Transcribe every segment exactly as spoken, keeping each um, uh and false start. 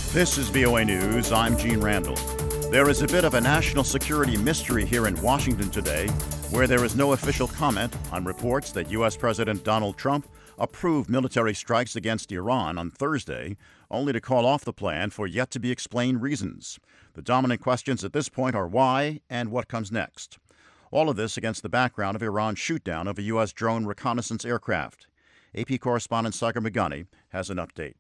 This is V O A News. I'm Gene Randall. There is a bit of a national security mystery here in Washington today, where there is no official comment on reports that U S. President Donald Trump approved military strikes against Iran on Thursday, only to call off the plan for yet-to-be-explained reasons. The dominant questions at this point are why and what comes next. All of this against the background of Iran's shoot-down of a U S drone reconnaissance aircraft. A P correspondent Sagar Meghani has an update.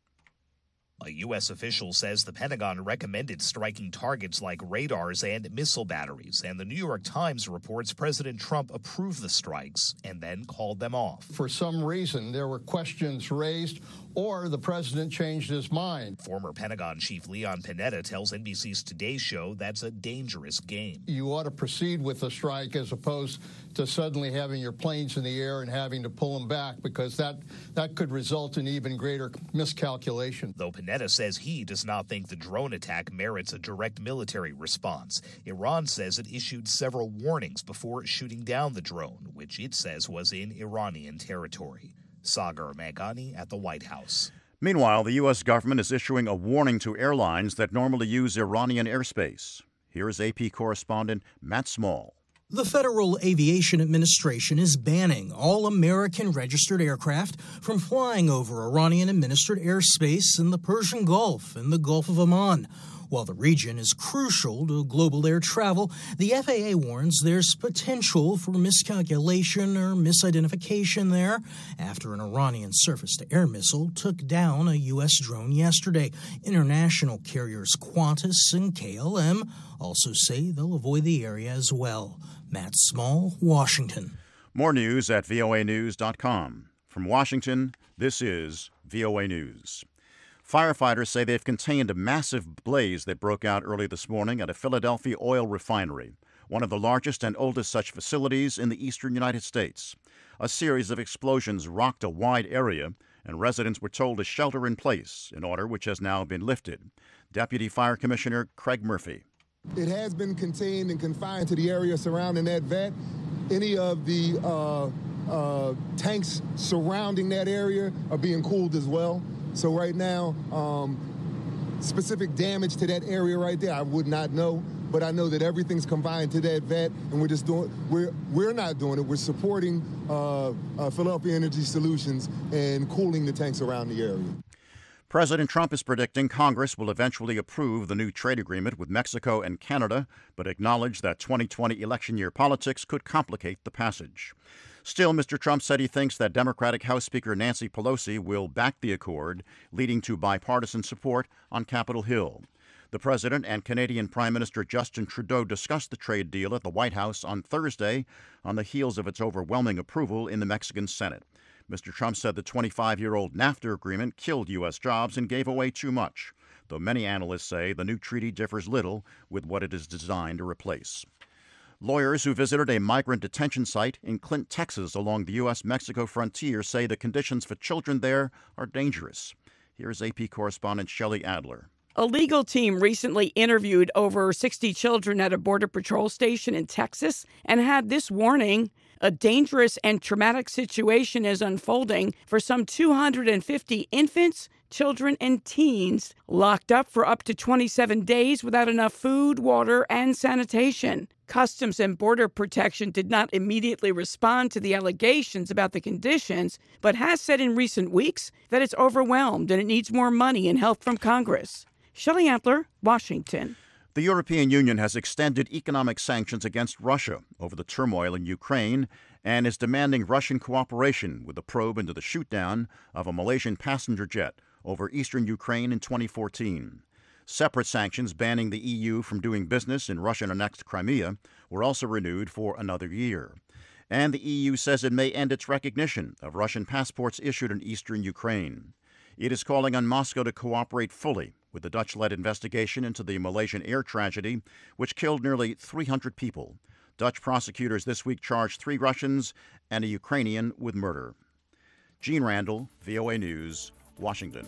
A U S official says the Pentagon recommended striking targets like radars and missile batteries, and the New York Times reports President Trump approved the strikes and then called them off. For some reason, there were questions raised, or the president changed his mind. Former Pentagon Chief Leon Panetta tells N B C's Today Show that's a dangerous game. You ought to proceed with the strike as opposed to suddenly having your planes in the air and having to pull them back, because that, that could result in even greater miscalculation. Though Panetta says he does not think the drone attack merits a direct military response, Iran says it issued several warnings before shooting down the drone, which it says was in Iranian territory. Sagar Meghani at the White House. Meanwhile, the U S government is issuing a warning to airlines that normally use Iranian airspace. Here is A P correspondent Matt Small. The Federal Aviation Administration is banning all American-registered aircraft from flying over Iranian-administered airspace in the Persian Gulf and the Gulf of Oman. While the region is crucial to global air travel, the F A A warns there's potential for miscalculation or misidentification there after an Iranian surface-to-air missile took down a U S drone yesterday. International carriers Qantas and K L M also say they'll avoid the area as well. Matt Small, Washington. More news at V O A news dot com. From Washington, this is V O A News. Firefighters say they've contained a massive blaze that broke out early this morning at a Philadelphia oil refinery, one of the largest and oldest such facilities in the eastern United States. A series of explosions rocked a wide area, and residents were told to shelter in place, an order which has now been lifted. Deputy Fire Commissioner Craig Murphy. It has been contained and confined to the area surrounding that vet. Any of the uh, uh, tanks surrounding that area are being cooled as well. So right now, um, specific damage to that area right there, I would not know. But I know that everything's confined to that vet, and we're just doing. We're we're not doing it. We're supporting uh, uh, Philadelphia Energy Solutions and cooling the tanks around the area. President Trump is predicting Congress will eventually approve the new trade agreement with Mexico and Canada, but acknowledged that twenty twenty election year politics could complicate the passage. Still, Mister Trump said he thinks that Democratic House Speaker Nancy Pelosi will back the accord, leading to bipartisan support on Capitol Hill. The president and Canadian Prime Minister Justin Trudeau discussed the trade deal at the White House on Thursday on the heels of its overwhelming approval in the Mexican Senate. Mister Trump said the twenty-five-year-old NAFTA agreement killed U S jobs and gave away too much, though many analysts say the new treaty differs little with what it is designed to replace. Lawyers who visited a migrant detention site in Clint, Texas, along the U S Mexico frontier say the conditions for children there are dangerous. Here's A P correspondent Shelley Adler. A legal team recently interviewed over sixty children at a Border Patrol station in Texas and had this warning: a dangerous and traumatic situation is unfolding for some two hundred fifty infants, children, and teens locked up for up to twenty-seven days without enough food, water, and sanitation. Customs and Border Protection did not immediately respond to the allegations about the conditions, but has said in recent weeks that it's overwhelmed and it needs more money and help from Congress. Shelley Adler, Washington. The European Union has extended economic sanctions against Russia over the turmoil in Ukraine and is demanding Russian cooperation with the probe into the shoot-down of a Malaysian passenger jet over eastern Ukraine in twenty fourteen. Separate sanctions banning the E U from doing business in Russian-annexed Crimea were also renewed for another year. And the E U says it may end its recognition of Russian passports issued in eastern Ukraine. It is calling on Moscow to cooperate fully with the Dutch-led investigation into the Malaysian air tragedy, which killed nearly three hundred people. Dutch prosecutors this week charged three Russians and a Ukrainian with murder. Gene Randall, V O A News, Washington.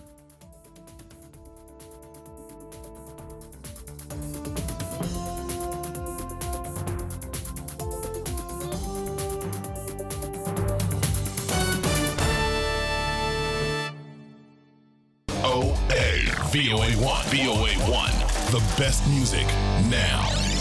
O A. V O A one. V O A one. The best music now.